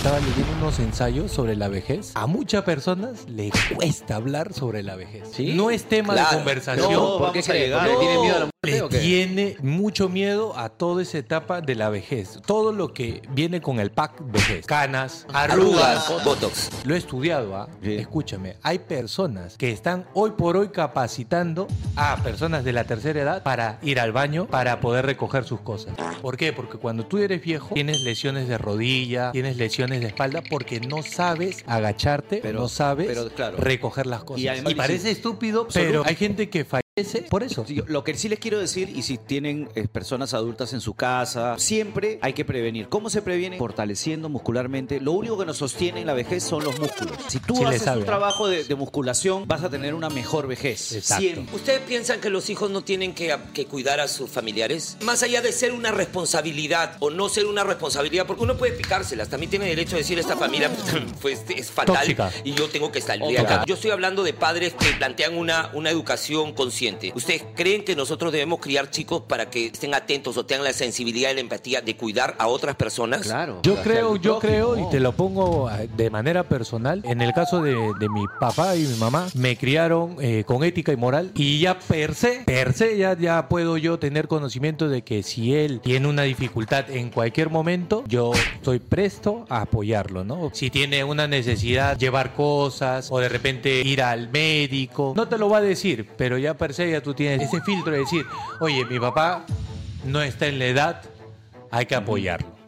estaba leyendo unos ensayos sobre la vejez. A muchas personas le cuesta hablar sobre la vejez. ¿Sí? No es tema de conversación. No, ¿por qué cree? ¿Porque No, tiene miedo a la muerte le o qué? tiene mucho miedo a toda esa etapa de la vejez. Todo lo que viene con el pack vejez. Canas, arrugas. Botox. Lo he estudiado, ¿ah? Sí. Escúchame, hay personas que están hoy por hoy capacitando a personas de la tercera edad para ir al baño, para poder recoger sus cosas. ¿Por qué? Porque cuando tú eres viejo, tienes lesiones de rodilla, tienes lesiones de espalda, porque no sabes agacharte, no sabes claro. recoger las cosas. Y además- parece estúpido, pero hay gente que fallece por eso. Lo que sí les quiero decir, y si tienen personas adultas en su casa, siempre hay que prevenir. ¿Cómo se previene? Fortaleciendo muscularmente. Lo único que nos sostiene en la vejez son los músculos. Si tú Sí le haces sabe, un trabajo de musculación, vas a tener una mejor vejez. Exacto. Siempre. ¿Ustedes piensan que los hijos no tienen que cuidar a sus familiares? Más allá de ser una responsabilidad o no ser una responsabilidad, porque uno puede picárselas, también tiene derecho a decir esta familia pues, es fatal Tóxica. y yo tengo que salir de Tóxica. acá. Yo estoy hablando de padres que plantean una educación consciente. ¿Ustedes creen que nosotros debemos criar chicos para que estén atentos o tengan la sensibilidad y la empatía de cuidar a otras personas? Claro. Yo Hacia creo, el yo creo, prójimo. y te lo pongo de manera personal, en el caso de mi papá y mi mamá, me criaron con ética y moral, y ya per se ya puedo yo tener conocimiento de que si él tiene una dificultad en cualquier momento, yo estoy presto a apoyarlo, ¿no? Si tiene una necesidad, llevar cosas, o de repente ir al médico, no te lo va a decir, pero ya per se ya tú tienes ese filtro de decir, oye, mi papá no está en la edad, hay que apoyarlo.